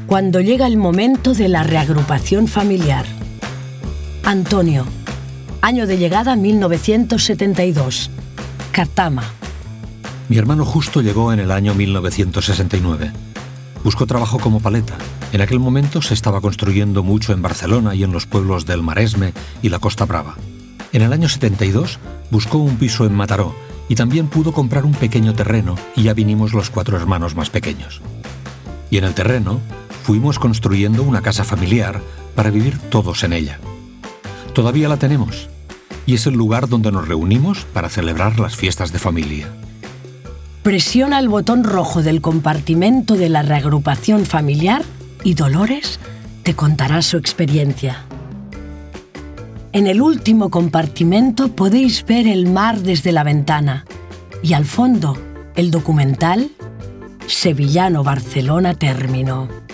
cuando llega el momento de la reagrupación familiar. Antonio, año de llegada 1972, Cataama. Mi hermano justo llegó en el año 1969. Buscó trabajo como paleta. En aquel momento se estaba construyendo mucho en Barcelona y en los pueblos del Maresme y la Costa Brava. En el año 72 buscó un piso en Mataró y también pudo comprar un pequeño terreno y ya vinimos los 4 hermanos más pequeños. Y en el terreno fuimos construyendo una casa familiar para vivir todos en ella. Todavía la tenemos y es el lugar donde nos reunimos para celebrar las fiestas de familia. Presiona el botón rojo del compartimento de la reagrupación familiar y Dolores te contará su experiencia. En el último compartimento podéis ver el mar desde la ventana y al fondo el documental Sevillano Barcelona Término.